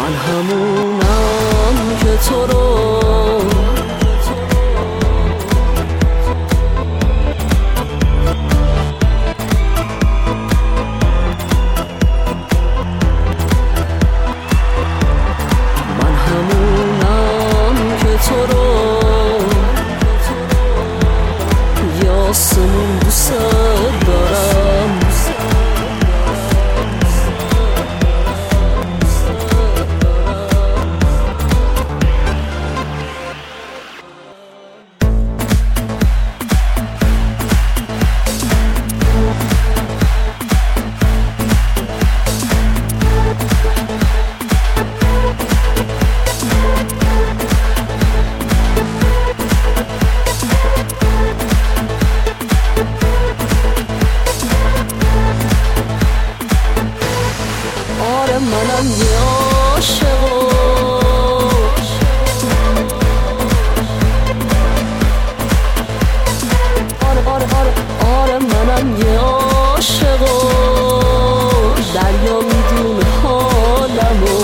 من همونم که تو رو یاسمون دوست دارم منم یه عاشقم آره منم یه عاشقم دریا میدونه حالمو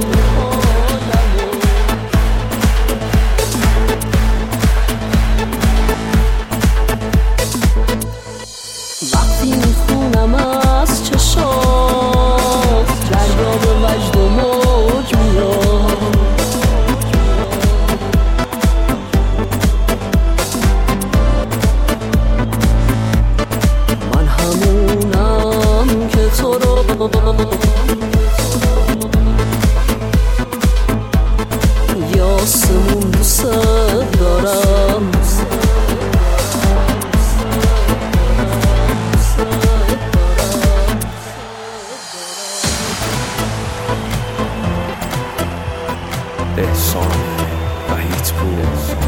وقتی میخونم از چشات دریا به وجد و موج میاد من همونم که تو رو یاسمون دوست دارم احسان وحید پور